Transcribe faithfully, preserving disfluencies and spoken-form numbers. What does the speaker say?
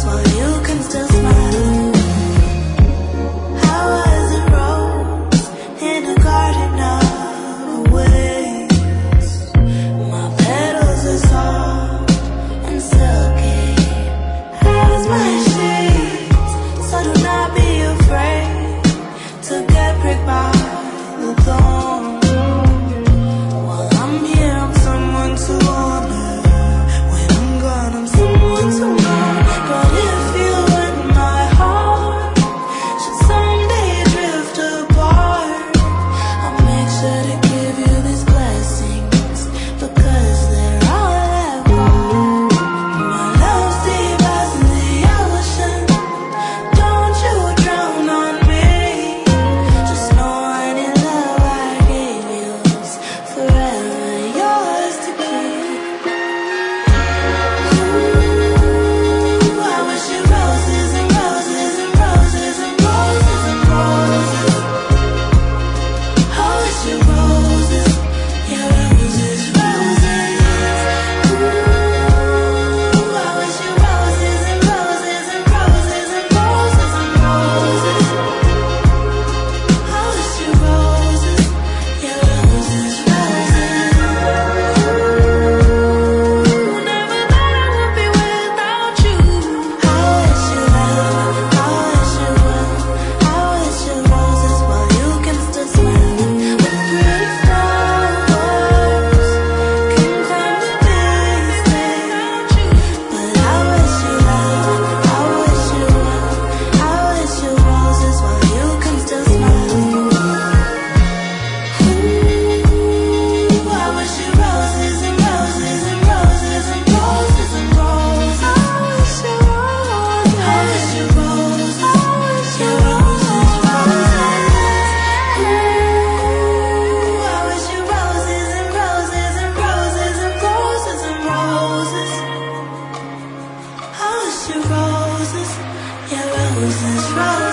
while you can still smile. How was a rose in a garden of waves? My petals are soft and silky as my sheets, so do not be afraid to get pricked by the thorn. While I'm here, I'm someone to honor. When I'm gone, I'm someone to mourn. But if you and my heart should someday drift apart, I'll make sure to give you these blessings, because they're all I've got. My love's deep as in the ocean. Don't you drown on me. Just know any love I gave you's forever yours to keep. Ooh, I wish you roses and roses and roses and roses and roses. I wish you roses, yeah, roses, roses. Ooh, I wish you roses and roses and roses and roses and roses. I wish you roses, yeah, roses, roses. Ooh, never thought I would be without you. I wish you well, I wish you well. I wish you roses while you can still smile. With pretty flowers can climb the distance. But I wish you well, I wish you well. I wish you roses while you can still smile. Ooh, I wish you roses and roses and roses and roses and roses. I wish you roses. I wish you roses. I wish you roses, roses. Ooh, I wish you roses and roses and roses and roses and roses. I wish you roses, yeah, roses, roses.